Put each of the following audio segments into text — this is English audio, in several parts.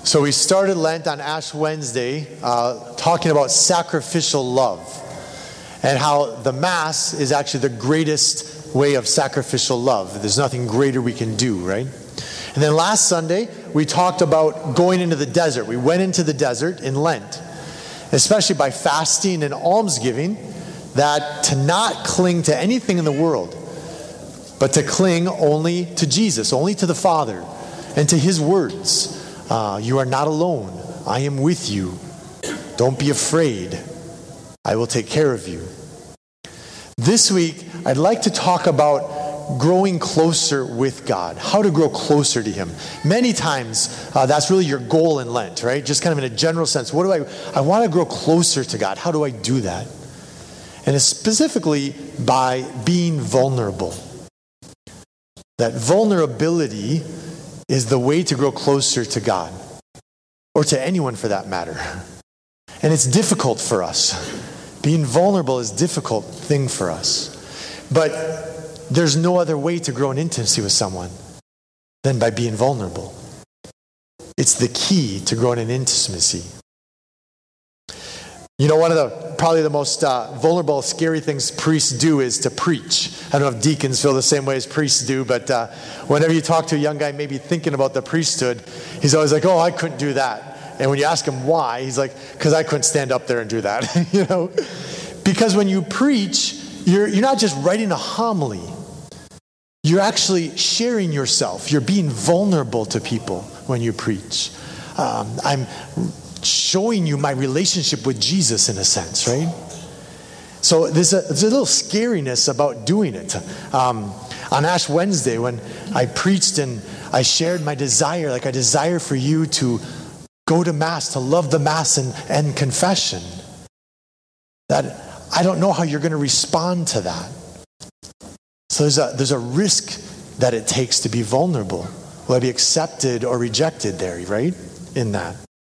So we started Lent on Ash Wednesday talking about sacrificial love and how the Mass is actually the greatest way of sacrificial love. There's nothing greater we can do, right? And then last Sunday, we talked about going into the desert. We went into the desert in Lent, especially by fasting and almsgiving, that to not cling to anything in the world, but to cling only to Jesus, only to the Father, and to His words. You are not alone. I am with you. Don't be afraid. I will take care of you. This week, I'd like to talk about growing closer with God, how to grow closer to Him. Many times, that's really your goal in Lent, right? Just kind of in a general sense. I want to grow closer to God. How do I do that? And it's specifically by being vulnerable. That vulnerability is the way to grow closer to God, or to anyone for that matter. And it's difficult for us. Being vulnerable is a difficult thing for us. But there's no other way to grow in intimacy with someone than by being vulnerable. It's the key to growing in intimacy. You know, one of probably the most vulnerable, scary things priests do is to preach. I don't know if deacons feel the same way as priests do, but whenever you talk to a young guy maybe thinking about the priesthood, he's always like, oh, I couldn't do that. And when you ask him why, he's like, because I couldn't stand up there and do that. You know, because when you preach, you're not just writing a homily. You're actually sharing yourself. You're being vulnerable to people when you preach. I'm showing you my relationship with Jesus in a sense, right? So there's a little scariness about doing it. On Ash Wednesday, when I preached and I shared my desire, like I desire for you to go to Mass, to love the Mass and confession, that I don't know how you're going to respond to that. So there's a risk that it takes to be vulnerable. Will I be accepted or rejected there, right? In that.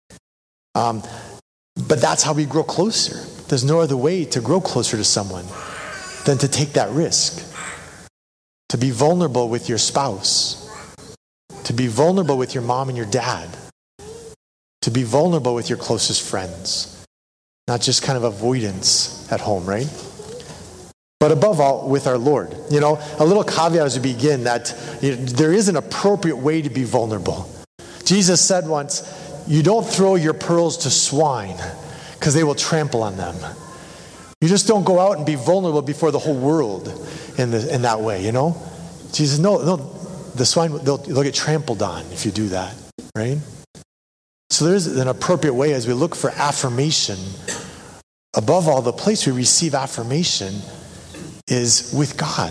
But that's how we grow closer. There's no other way to grow closer to someone than to take that risk. To be vulnerable with your spouse. To be vulnerable with your mom and your dad. To be vulnerable with your closest friends. Not just kind of avoidance at home, right? But above all, with our Lord. You know, a little caveat as we begin that there is an appropriate way to be vulnerable. Jesus said once, you don't throw your pearls to swine because they will trample on them. You just don't go out and be vulnerable before the whole world in that way, you know? Jesus, no, the swine, they'll get trampled on if you do that, right? So there's an appropriate way as we look for affirmation. Above all, the place we receive affirmation is with God.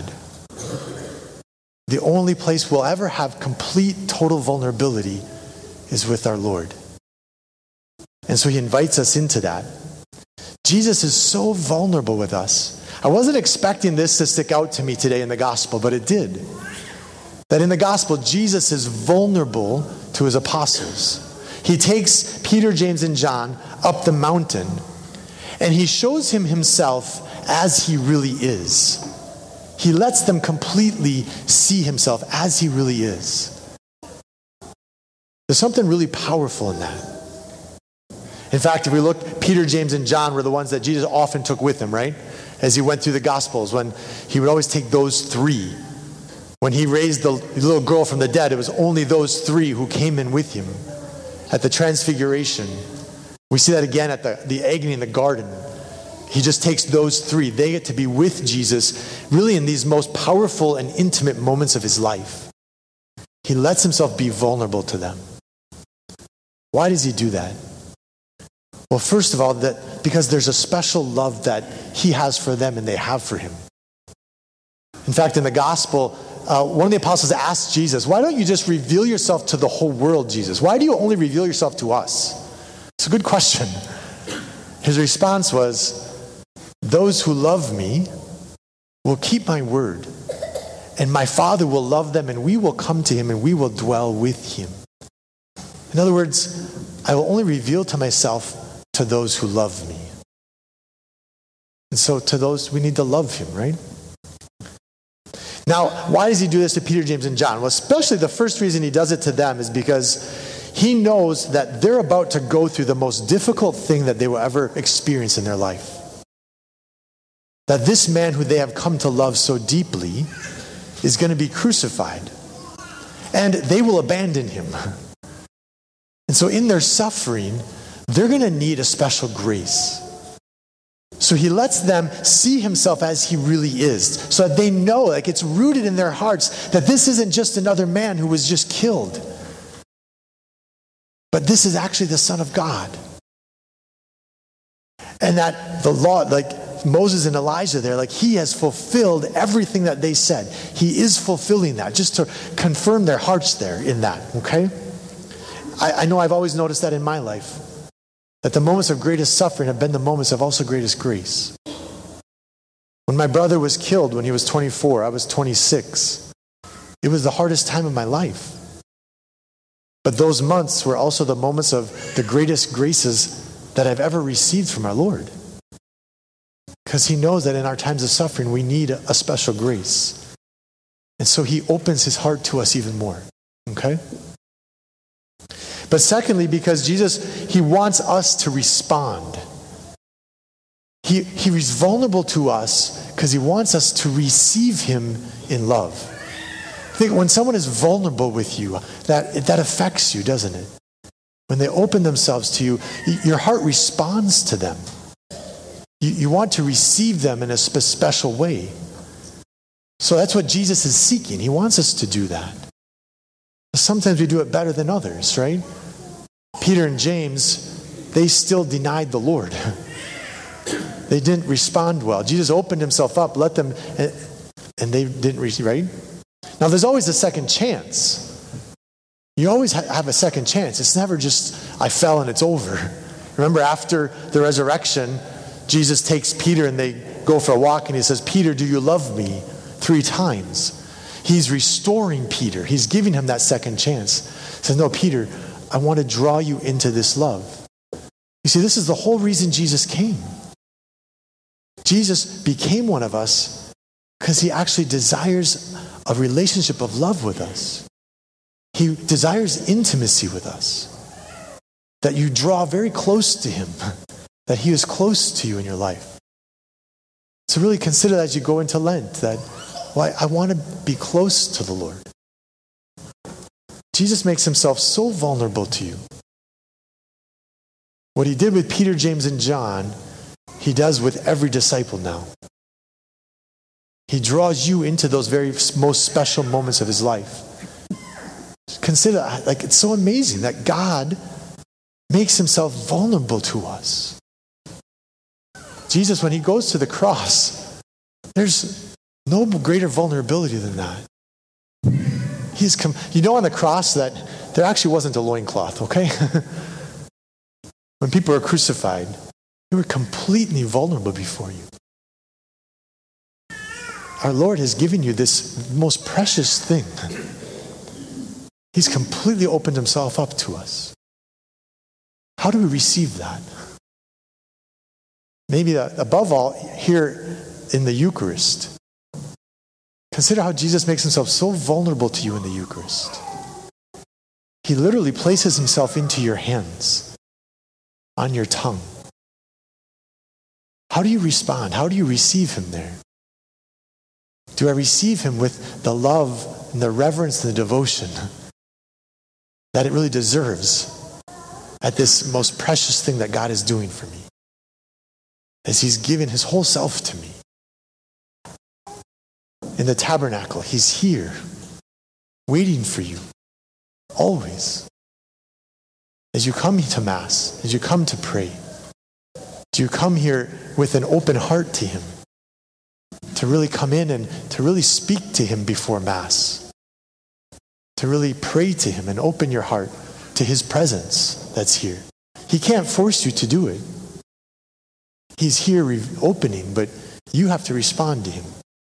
The only place we'll ever have complete, total vulnerability is with our Lord. And so He invites us into that. Jesus is so vulnerable with us. I wasn't expecting this to stick out to me today in the gospel, but it did. That in the gospel, Jesus is vulnerable to His apostles. He takes Peter, James, and John up the mountain, and He shows him Himself as He really is. He lets them completely see Himself as He really is. There's something really powerful in that. In fact, if we look, Peter, James, and John were the ones that Jesus often took with Him, right? As He went through the Gospels, when He would always take those three. When He raised the little girl from the dead, it was only those three who came in with Him. At the Transfiguration, we see that again at the agony in the garden. He just takes those three. They get to be with Jesus really in these most powerful and intimate moments of His life. He lets Himself be vulnerable to them. Why does He do that? Well, first of all, because there's a special love that He has for them and they have for Him. In fact, in the gospel, one of the apostles asked Jesus, why don't you just reveal yourself to the whole world, Jesus? Why do you only reveal yourself to us? It's a good question. His response was, those who love me will keep my word, and my Father will love them, and we will come to Him, and we will dwell with Him. In other words, I will only reveal to myself to those who love me. And so to those, we need to love Him, right? Now, why does He do this to Peter, James, and John? Well, especially the first reason He does it to them is because He knows that they're about to go through the most difficult thing that they will ever experience in their life. That this man who they have come to love so deeply is going to be crucified. And they will abandon him. And so in their suffering, they're going to need a special grace. So he lets them see himself as he really is, so that they know, like it's rooted in their hearts, that this isn't just another man who was just killed, but this is actually the Son of God. And that the law, like Moses and Elijah there, like he has fulfilled everything that they said. He is fulfilling that, just to confirm their hearts there in that, okay? I know I've always noticed that in my life. That the moments of greatest suffering have been the moments of also greatest grace. When my brother was killed when he was 24, I was 26. It was the hardest time of my life. But those months were also the moments of the greatest graces that I've ever received from our Lord. Because he knows that in our times of suffering, we need a special grace. And so he opens his heart to us even more. Okay? But secondly, because Jesus, he wants us to respond. He is vulnerable to us because he wants us to receive him in love. I think when someone is vulnerable with you, that affects you, doesn't it? When they open themselves to you, your heart responds to them. You want to receive them in a special way. So that's what Jesus is seeking. He wants us to do that. Sometimes we do it better than others, right? Peter and James, they still denied the Lord. They didn't respond well. Jesus opened himself up, let them, and they didn't receive, right? Now there's always a second chance. You always have a second chance. It's never just, I fell and it's over. Remember after the resurrection, Jesus takes Peter and they go for a walk and he says, Peter, do you love me? 3 times. He's restoring Peter. He's giving him that second chance. He says, no, Peter, I want to draw you into this love. You see, this is the whole reason Jesus came. Jesus became one of us because he actually desires a relationship of love with us. He desires intimacy with us. That you draw very close to him. That he is close to you in your life. So really consider that as you go into Lent, that well, I want to be close to the Lord. Jesus makes himself so vulnerable to you. What he did with Peter, James, and John, he does with every disciple now. He draws you into those very most special moments of his life. Consider, like, it's so amazing that God makes himself vulnerable to us. Jesus, when he goes to the cross, there's no greater vulnerability than that. You know on the cross that there actually wasn't a loincloth, okay? When people were crucified, they were completely vulnerable before you. Our Lord has given you this most precious thing. He's completely opened himself up to us. How do we receive that? Maybe above all, here in the Eucharist, consider how Jesus makes himself so vulnerable to you in the Eucharist. He literally places himself into your hands, on your tongue. How do you respond? How do you receive him there? Do I receive him with the love and the reverence and the devotion that it really deserves at this most precious thing that God is doing for me? As he's given his whole self to me. In the tabernacle, he's here, waiting for you, always. As you come to Mass, as you come to pray, do you come here with an open heart to him? To really come in and to really speak to him before Mass? To really pray to him and open your heart to his presence that's here? He can't force you to do it. He's here opening, but you have to respond to him.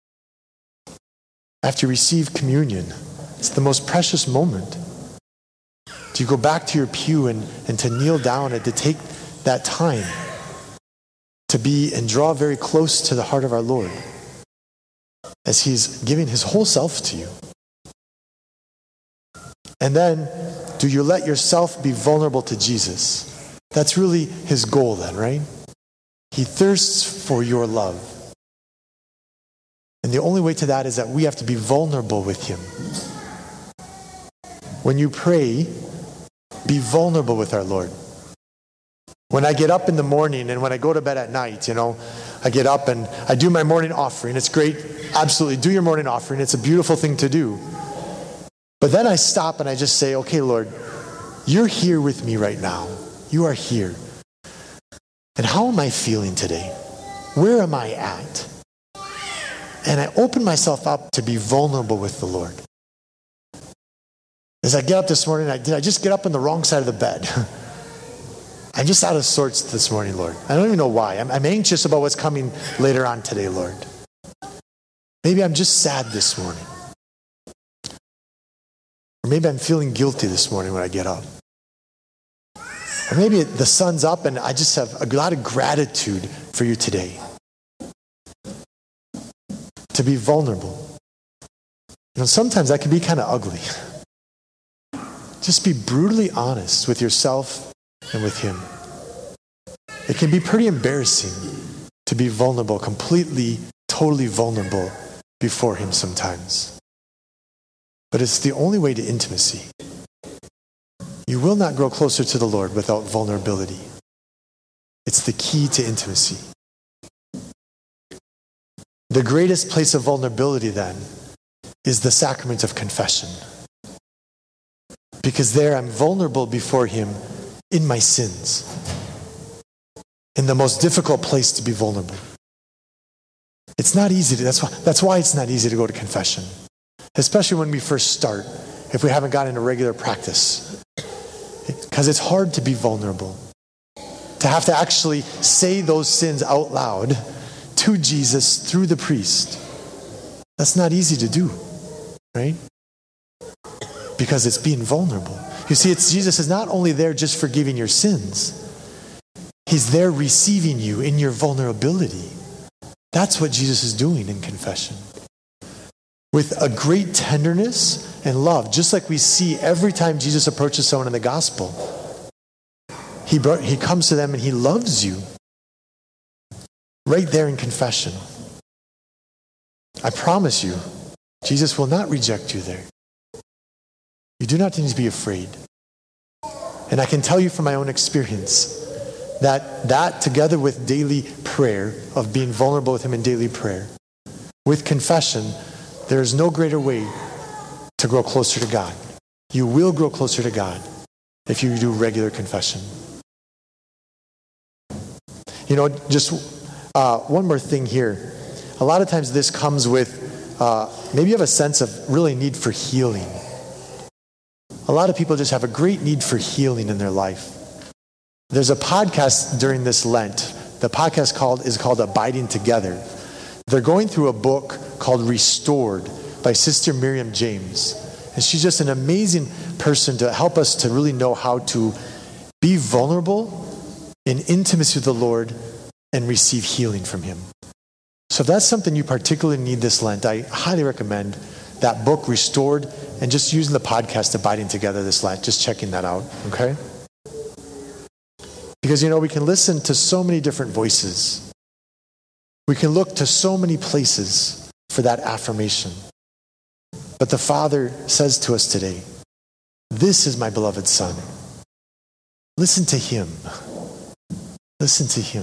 After you receive communion, it's the most precious moment. Do you go back to your pew and to kneel down and to take that time to be and draw very close to the heart of our Lord as he's giving his whole self to you? And then do you let yourself be vulnerable to Jesus? That's really his goal then, right? He thirsts for your love. And the only way to that is that we have to be vulnerable with him. When you pray, be vulnerable with our Lord. When I get up in the morning and when I go to bed at night, I get up and I do my morning offering. It's great. Absolutely. Do your morning offering. It's a beautiful thing to do. But then I stop and I just say, okay, Lord, you're here with me right now. You are here. And how am I feeling today? Where am I at? And I open myself up to be vulnerable with the Lord. As I get up this morning, did I just get up on the wrong side of the bed? I'm just out of sorts this morning, Lord. I don't even know why. I'm anxious about what's coming later on today, Lord. Maybe I'm just sad this morning. Or maybe I'm feeling guilty this morning when I get up. Or maybe the sun's up and I just have a lot of gratitude for you today. To be vulnerable. Sometimes that can be kind of ugly. Just be brutally honest with yourself and with him. It can be pretty embarrassing to be vulnerable, completely, totally vulnerable before him sometimes. But it's the only way to intimacy. You will not grow closer to the Lord without vulnerability. It's the key to intimacy. The greatest place of vulnerability then is the sacrament of confession. Because there I'm vulnerable before him in my sins. In the most difficult place to be vulnerable. It's not easy to, that's why it's not easy to go to confession. Especially when we first start, if we haven't gotten into regular practice. Because it's hard to be vulnerable. To have to actually say those sins out loud to Jesus through the priest. That's not easy to do, right? Because it's being vulnerable. You see, Jesus is not only there just forgiving your sins. He's there receiving you in your vulnerability. That's what Jesus is doing in confession. With a great tenderness and love, just like we see every time Jesus approaches someone in the gospel. He comes to them and he loves you. Right there in confession. I promise you, Jesus will not reject you there. You do not need to be afraid. And I can tell you from my own experience that together with daily prayer, of being vulnerable with him in daily prayer, with confession, there is no greater way to grow closer to God. You will grow closer to God if you do regular confession. Just one more thing here. A lot of times this comes with, maybe you have a sense of really need for healing. A lot of people just have a great need for healing in their life. There's a podcast during this Lent. The podcast is called Abiding Together. They're going through a book called Restored by Sister Miriam James. And she's just an amazing person to help us to really know how to be vulnerable in intimacy with the Lord and receive healing from him. So if that's something you particularly need this Lent, I highly recommend that book, Restored, and just using the podcast Abiding Together this Lent, just checking that out, okay? Because, we can listen to so many different voices. We can look to so many places for that affirmation. But the Father says to us today, this is my beloved Son. Listen to him. Listen to him.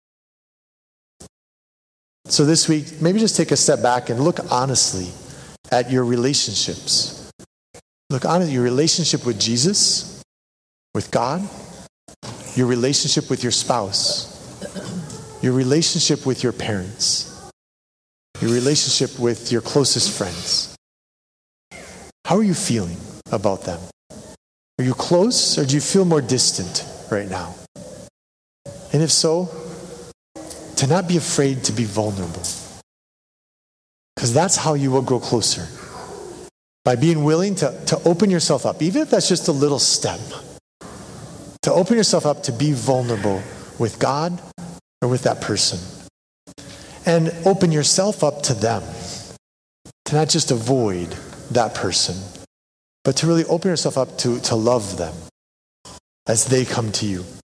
So this week, maybe just take a step back and look honestly at your relationships. Look honestly at your relationship with Jesus, with God, your relationship with your spouse, your relationship with your parents, your relationship with your closest friends. How are you feeling about them? Are you close or do you feel more distant right now? And if so, to not be afraid to be vulnerable. Because that's how you will grow closer. By being willing to open yourself up, even if that's just a little step. To open yourself up to be vulnerable with God or with that person. And open yourself up to them. To not just avoid that person, but to really open yourself up to love them as they come to you.